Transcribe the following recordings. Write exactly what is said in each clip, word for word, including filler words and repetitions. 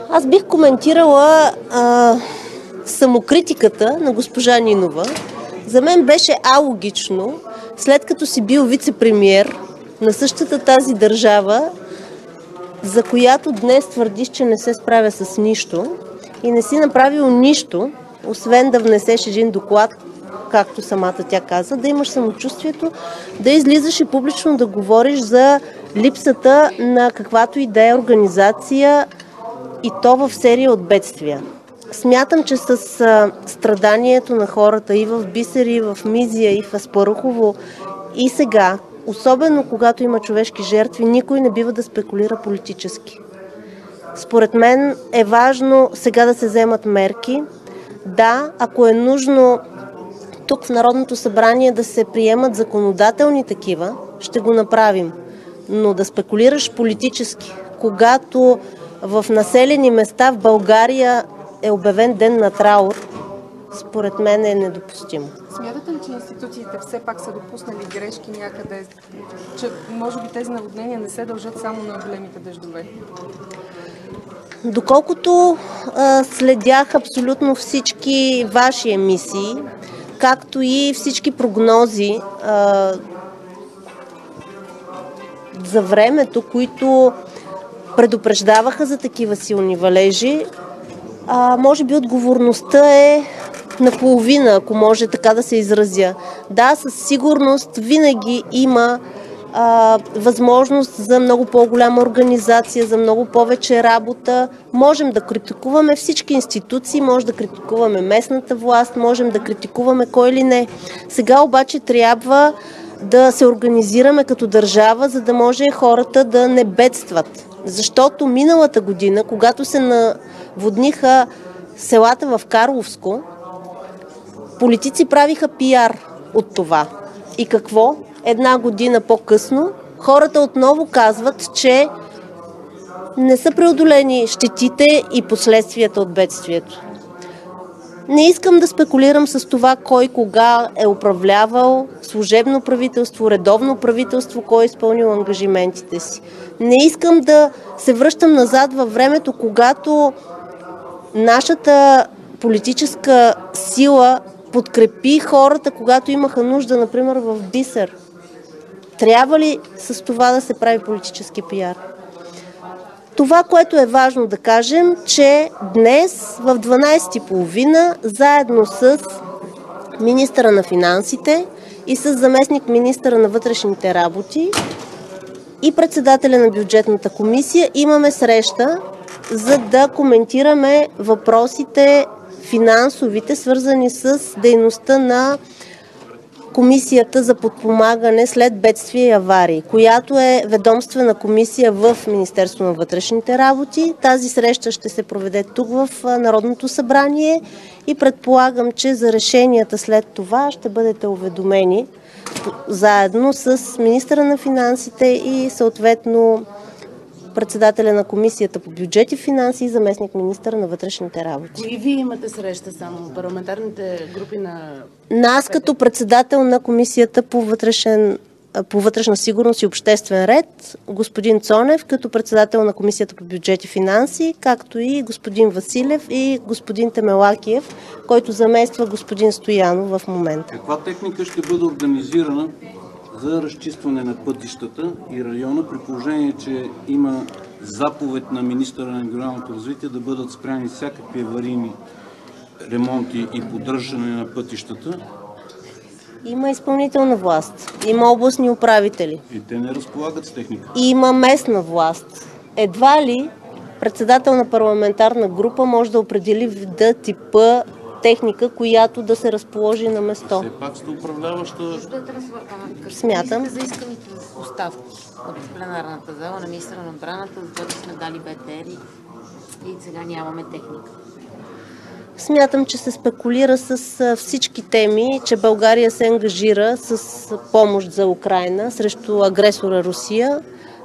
Аз бих коментирала а, самокритиката на госпожа Нинова. За мен беше алогично, след като си бил вице-премиер на същата тази държава, за която днес твърдиш, че не се справя с нищо и не си направил нищо, освен да внесеш един доклад, както самата тя каза, да имаш самочувствието да излизаш и публично да говориш за липсата на каквато и да е организация, и то в серия от бедствия. Смятам, че с а, страданието на хората и в Бисер, и в Мизия, и в Аспарухово, и сега, особено когато има човешки жертви, никой не бива да спекулира политически. Според мен е важно сега да се вземат мерки. Да, ако е нужно тук в Народното събрание да се приемат законодателни такива, ще го направим. Но да спекулираш политически, когато в населени места в България е обявен ден на траур, според мен е недопустимо. Смятате ли, че институциите все пак са допуснали грешки някъде, че може би тези наводнения не се дължат само на големите дъждове? Доколкото а, следях абсолютно всички ваши емисии, както и всички прогнози а, за времето, които предупреждаваха за такива силни валежи, а, може би отговорността е наполовина, ако може така да се изразя. Да, със сигурност винаги има а, възможност за много по-голяма организация, за много повече работа. Можем да критикуваме всички институции, може да критикуваме местната власт, можем да критикуваме кой ли не. Сега обаче трябва да се организираме като държава, за да може хората да не бедстват. Защото миналата година, когато се наводниха селата в Карловско, политици правиха пиар от това. И какво? Една година по-късно хората отново казват, че не са преодолени щетите и последствията от бедствието. Не искам да спекулирам с това кой кога е управлявал, служебно правителство, редовно правителство, кой е изпълнил ангажиментите си. Не искам да се връщам назад във времето, когато нашата политическа сила подкрепи хората, когато имаха нужда, например в Бисер. Трябва ли с това да се прави политически пиар? Това, което е важно да кажем, че днес в дванайсет и половина, заедно с министъра на финансите и с заместник министъра на вътрешните работи и председателя на бюджетната комисия, имаме среща, за да коментираме въпросите финансовите, свързани с дейността на Комисията за подпомагане след бедствия и аварии, която е ведомствена комисия в Министерството на вътрешните работи. Тази среща ще се проведе тук в Народното събрание и предполагам, че за решенията след това ще бъдете уведомени заедно с министъра на финансите и съответно председателя на Комисията по бюджет и финанси и заместник министър на вътрешните работи. И вие имате среща само парламентарните групи на... Нас като председател на Комисията по, вътрешен, по вътрешна сигурност и обществен ред, господин Цонев като председател на Комисията по бюджет и финанси, както и господин Василев и господин Темелакиев, който замества господин Стоянов в момента. Каква техника ще бъде организирана за разчистване на пътищата и района, при положение, че има заповед на министъра на регионалното развитие да бъдат спряни всякакви аварийни ремонти и поддържане на пътищата? Има изпълнителна власт, има областни управители. И те не разполагат с техника. И има местна власт. Едва ли председател на парламентарна група може да определи вида, типа техника, която да се разположи на место. Все пак сте управляваща... Смятам. За исканите оставки от пленарната зала на министъра на отбраната, за това, че сме дали БТР и сега нямаме техника. Смятам, че се спекулира с всички теми, че България се ангажира с помощ за Украйна срещу агресора Русия.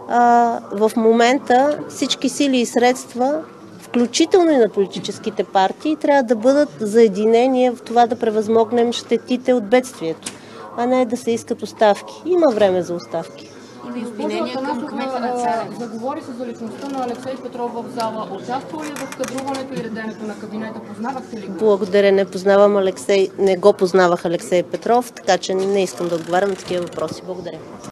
В момента всички сили и средства, включително и на политическите партии, трябва да бъдат заединени в това да превъзмогнем щетите от бедствието, а не да се искат оставки. Има време за оставки. Има и Госпожо обвинения към Атанасова, кмета на а, Царево. заговори се за личността на Алексей Петров в зала. Участва ли в кадруването и реденето на кабинета? Познавахте ли го? Благодаря, не познавам Алексей, не го познавах Алексей Петров, така че не искам да отговарям на такива въпроси. Благодаря.